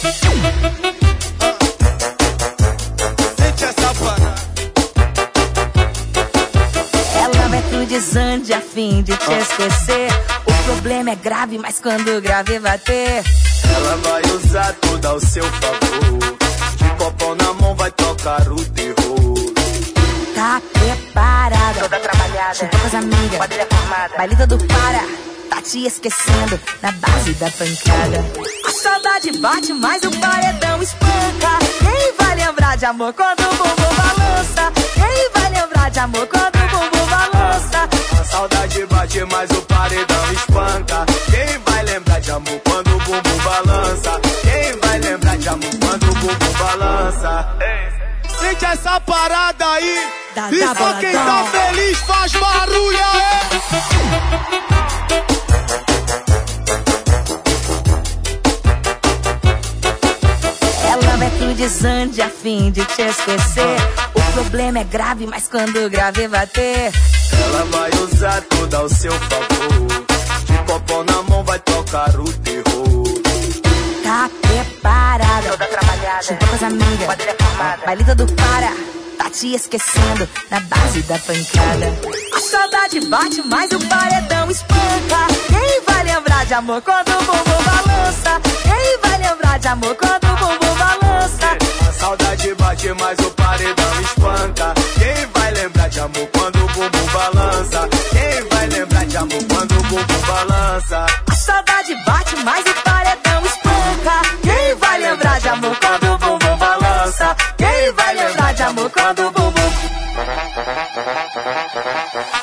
Sente essa parada. Ela vai pro desande a fim de te esquecer. O problema é grave, mas quando o grave bater, ela vai usar tudo ao seu favor. De copão na mão vai tocar o terror. tá preparada, toda trabalhada, juntou com as amigas, quadrilha formada, bailida do para, tá te esquecendo na base da pancada. A saudade bate, mas o paredão espanca. Quem vai lembrar de amor quando o bumbum balança? Quem vai lembrar de amor quando o bumbum balança? A saudade bate, mas o paredão espanca. Quem vai lembrar de amor quando o bumbum balança? Quem vai lembrar de amor quando o bumbum balança? Sente essa parada aí. E só quem tá feliz faz barulho aí. Ela vai pro desande a fim de te esquecer. O problema é grave, mas quando o grave bater, ela vai usar tudo ao seu favor. De copão na mão vai tocar o terror. tá preparada, toda trabalhada, juntou com as amigas, quadrilha formada, bailida do para, tá te esquecendo na base da pancada. A saudade bate, mas o paredão espanca. Quem vai lembrar de amor quando o bumbum balança? Quem vai lembrar de amor quando o bumbum balança? A saudade bate, mas o paredão espanca. Quem vai lembrar de amor quando o bumbum balança? Quem vai lembrar de amor quando o bumbum balança? A saudade bate, mas o paredão espanca. Quem vai lembrar de amor quando o bumbum balança? Quem vai lembrar de amor quando o bumbum